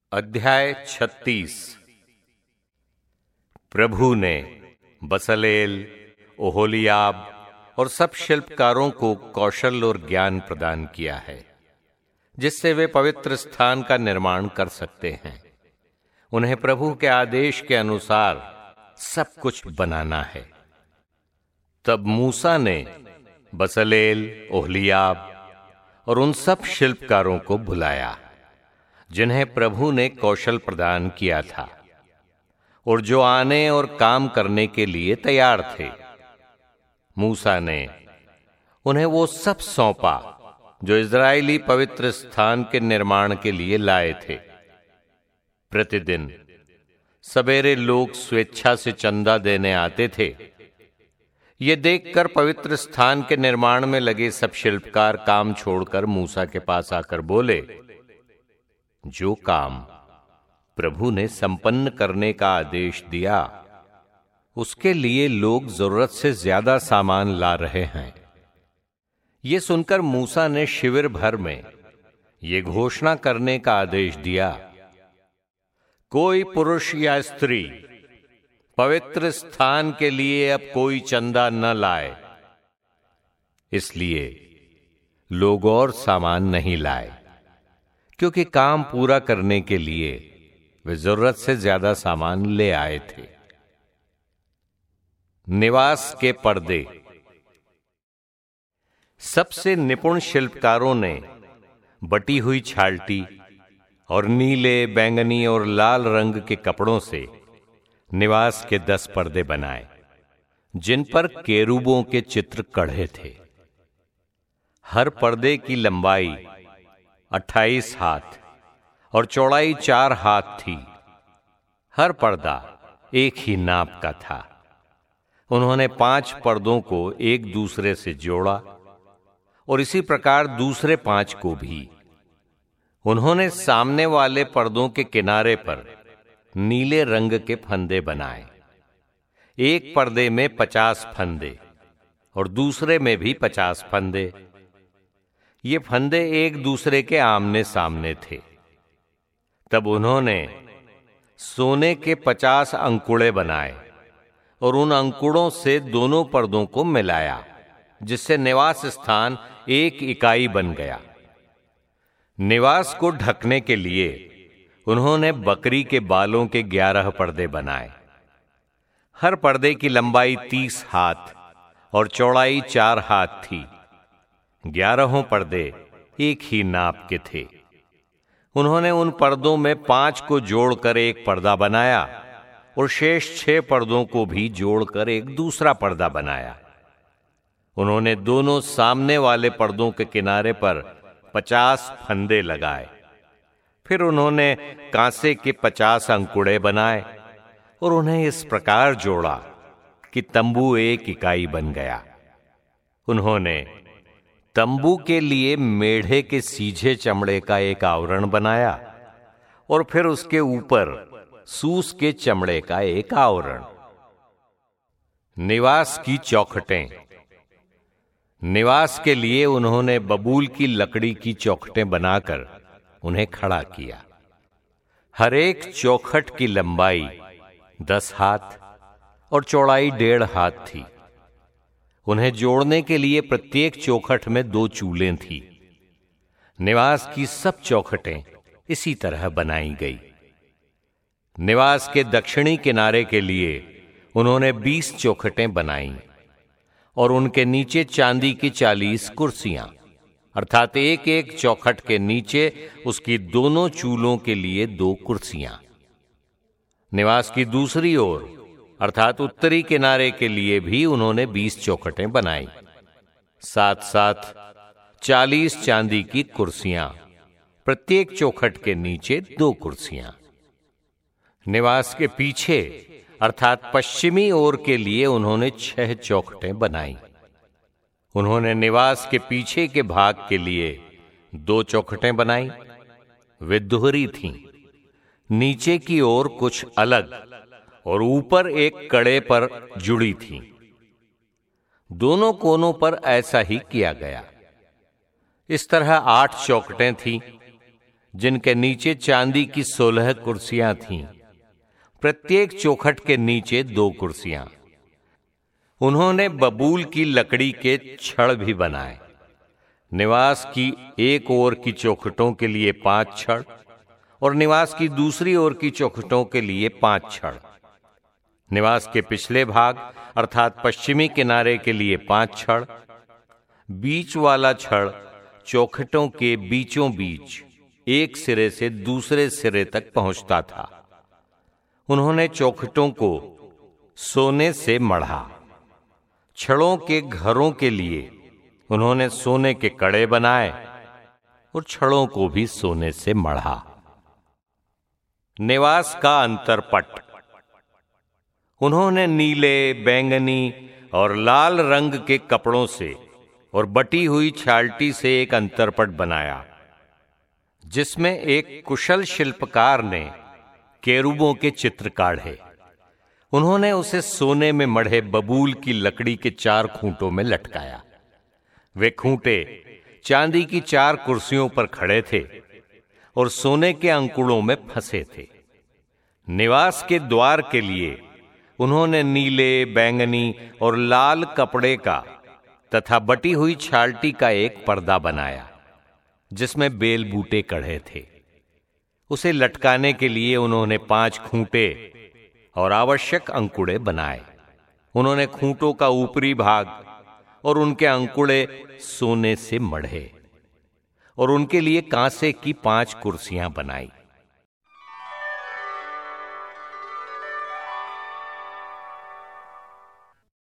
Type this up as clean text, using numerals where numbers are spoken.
अध्याय 36। प्रभु ने बसलेल, ओहोलियाब और सब शिल्पकारों को कौशल और ज्ञान प्रदान किया है, जिससे वे पवित्र स्थान का निर्माण कर सकते हैं। उन्हें प्रभु के आदेश के अनुसार सब कुछ बनाना है। तब मूसा ने बसलेल, ओहोलियाब और उन सब शिल्पकारों को बुलाया जिन्हें प्रभु ने कौशल प्रदान किया था और जो आने और काम करने के लिए तैयार थे। मूसा ने उन्हें वो सब सौंपा जो इज़राइली पवित्र स्थान के निर्माण के लिए लाए थे। प्रतिदिन सवेरे लोग स्वेच्छा से चंदा देने आते थे। ये देखकर पवित्र स्थान के निर्माण में लगे सब शिल्पकार काम छोड़कर मूसा के पास आकर बोले, जो काम प्रभु ने संपन्न करने का आदेश दिया, उसके लिए लोग जरूरत से ज्यादा सामान ला रहे हैं। ये सुनकर मूसा ने शिविर भर में ये घोषणा करने का आदेश दिया, कोई पुरुष या स्त्री पवित्र स्थान के लिए अब कोई चंदा न लाए। इसलिए लोग और सामान नहीं लाए, क्योंकि काम पूरा करने के लिए वे जरूरत से ज्यादा सामान ले आए थे। निवास के पर्दे। सबसे निपुण शिल्पकारों ने बटी हुई छालटी और नीले, बैंगनी और लाल रंग के कपड़ों से निवास के 10 पर्दे बनाए, जिन पर केरूबों के चित्र कढ़े थे। हर पर्दे की लंबाई 28 हाथ और चौड़ाई 4 हाथ थी। हर पर्दा एक ही नाप का था। उन्होंने 5 पर्दों को एक दूसरे से जोड़ा और इसी प्रकार दूसरे 5 को भी। उन्होंने सामने वाले पर्दों के किनारे पर नीले रंग के फंदे बनाए। एक पर्दे में 50 फंदे और दूसरे में भी 50 फंदे। ये फंदे एक दूसरे के आमने सामने थे। तब उन्होंने सोने के 50 अंकुड़े बनाए और उन अंकुड़ों से दोनों पर्दों को मिलाया, जिससे निवास स्थान एक इकाई बन गया। निवास को ढकने के लिए उन्होंने बकरी के बालों के 11 पर्दे बनाए। हर पर्दे की लंबाई 30 हाथ और चौड़ाई 4 हाथ थी। 11 पर्दे एक ही नाप के थे। उन्होंने उन पर्दों में 5 को जोड़कर एक पर्दा बनाया और शेष 6 पर्दों को भी जोड़कर एक दूसरा पर्दा बनाया। उन्होंने दोनों सामने वाले पर्दों के किनारे पर 50 फंदे लगाए। फिर उन्होंने कांसे के 50 अंकुड़े बनाए और उन्हें इस प्रकार जोड़ा कि तंबू एक इकाई बन गया। उन्होंने तंबू के लिए मेढ़े के सीधे चमड़े का एक आवरण बनाया और फिर उसके ऊपर सूस के चमड़े का एक आवरण। निवास की चौखटें। निवास के लिए उन्होंने बबूल की लकड़ी की चौखटें बनाकर उन्हें खड़ा किया। हर एक चौखट की लंबाई 10 हाथ और चौड़ाई 1.5 हाथ थी। उन्हें जोड़ने के लिए प्रत्येक चौखट में 2 चूलें थी। निवास की सब चौखटें इसी तरह बनाई गई। निवास के दक्षिणी किनारे के लिए उन्होंने 20 चौखटें बनाईं और उनके नीचे चांदी की 40 कुर्सियां, अर्थात एक एक चौखट के नीचे उसकी दोनों चूलों के लिए 2 कुर्सियां। निवास की दूसरी ओर अर्थात उत्तरी किनारे के लिए भी उन्होंने 20 चौखटें बनाई। साथ साथ 40 चांदी की कुर्सियां, प्रत्येक चौखट के नीचे 2 कुर्सियां। निवास के पीछे अर्थात पश्चिमी ओर के लिए उन्होंने 6 चौखटें बनाई। उन्होंने निवास के पीछे के भाग के लिए 2 चौखटें बनाई। वे दोहरी थीं, नीचे की ओर कुछ अलग और ऊपर एक कड़े पर जुड़ी थीं। दोनों कोनों पर ऐसा ही किया गया। इस तरह 8 चौखटें थीं, जिनके नीचे चांदी की 16 कुर्सियां थीं, प्रत्येक चौखट के नीचे 2 कुर्सियां। उन्होंने बबूल की लकड़ी के छड़ भी बनाए। निवास की एक ओर की चौखटों के लिए 5 छड़ और निवास की दूसरी ओर की चौखटों के लिए 5 छड़। निवास के पिछले भाग अर्थात पश्चिमी किनारे के लिए 5 छड़। बीच वाला छड़ चौखटों के बीचों बीच एक सिरे से दूसरे सिरे तक पहुंचता था। उन्होंने चौखटों को सोने से मढ़ा। छड़ों के घरों के लिए उन्होंने सोने के कड़े बनाए और छड़ों को भी सोने से मढ़ा। निवास का अंतरपट। उन्होंने नीले, बैंगनी और लाल रंग के कपड़ों से और बटी हुई छाल्टी से एक अंतरपट बनाया, जिसमें एक कुशल शिल्पकार ने केरूबों के चित्र काढ़े। उन्होंने उसे सोने में मढ़े बबूल की लकड़ी के 4 खूंटों में लटकाया। वे खूंटे चांदी की 4 कुर्सियों पर खड़े थे और सोने के अंकुड़ों में फंसे थे। निवास के द्वार के लिए उन्होंने नीले, बैंगनी और लाल कपड़े का तथा बटी हुई छाल्टी का एक पर्दा बनाया, जिसमें बेल बूटे कढ़े थे। उसे लटकाने के लिए उन्होंने 5 खूंटे और आवश्यक अंकुड़े बनाए। उन्होंने खूंटों का ऊपरी भाग और उनके अंकुड़े सोने से मढ़े और उनके लिए कांसे की 5 कुर्सियां बनाई।